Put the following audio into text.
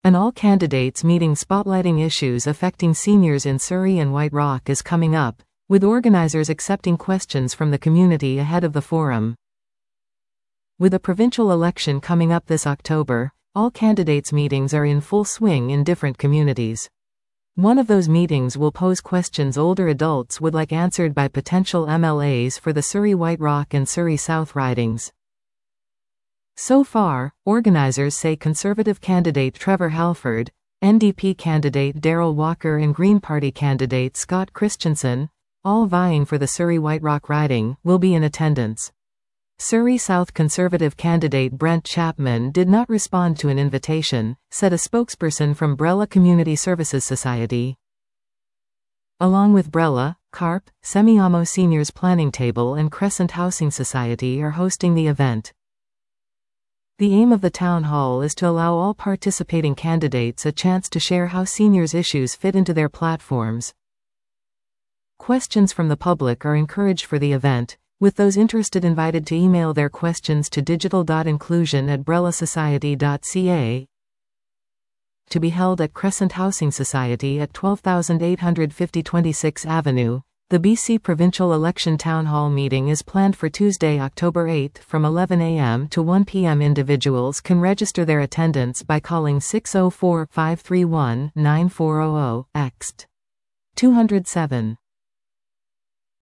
An all-candidates meeting spotlighting issues affecting seniors in Surrey and White Rock is coming up, with organizers accepting questions from the community ahead of the forum. With a provincial election coming up this October, all-candidates meetings are in full swing in different communities. One of those meetings will pose questions older adults would like answered by potential MLAs for the Surrey White Rock and Surrey South ridings. So far, organizers say Conservative candidate Trevor Halford, NDP candidate Darrell Walker and Green Party candidate Scott Christensen, all vying for the Surrey White Rock riding, will be in attendance. Surrey South Conservative candidate Brent Chapman did not respond to an invitation, said a spokesperson from Brella Community Services Society. Along with Brella, CARP, Semiahmo Seniors Planning Table and Crescent Housing Society are hosting the event. The aim of the town hall is to allow all participating candidates a chance to share how seniors' issues fit into their platforms. Questions from the public are encouraged for the event, with those interested invited to email their questions to digital.inclusion@brelasociety.ca. To be held at Crescent Housing Society at 12,850 26th Avenue. The BC Provincial Election Town Hall meeting is planned for Tuesday, October 8 from 11 a.m. to 1 p.m. Individuals can register their attendance by calling 604-531-9400, ext. 207.